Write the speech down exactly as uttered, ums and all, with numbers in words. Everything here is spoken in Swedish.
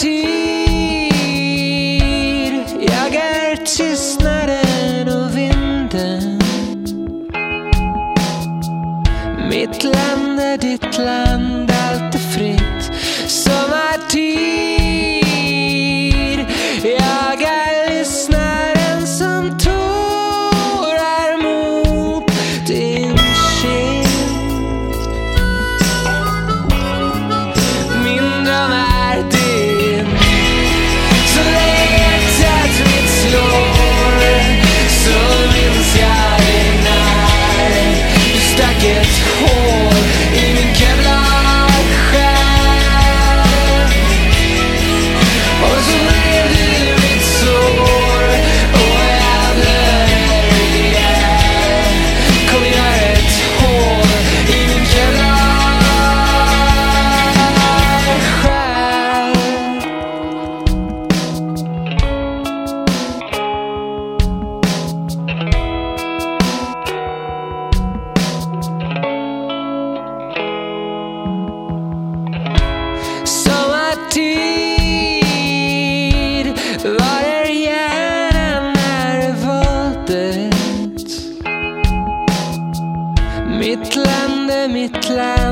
Sommartid, jag är tystnaden och vinden. Mitt land är ditt land, allt är fritt. Sommartid, jag är lyssnaren som tårar mot din kind. Min dröm är din. Så länge hjärtat mitt slår, så minns jag dig när du stack ett hål i min kevlarsjäl. Och så blev du mitt sår, och jag blöder ihjäl. Kom gör ett hål i min kevlarsjäl. Sommartid, var är hjärnan när våldet? Mitt land är mitt land.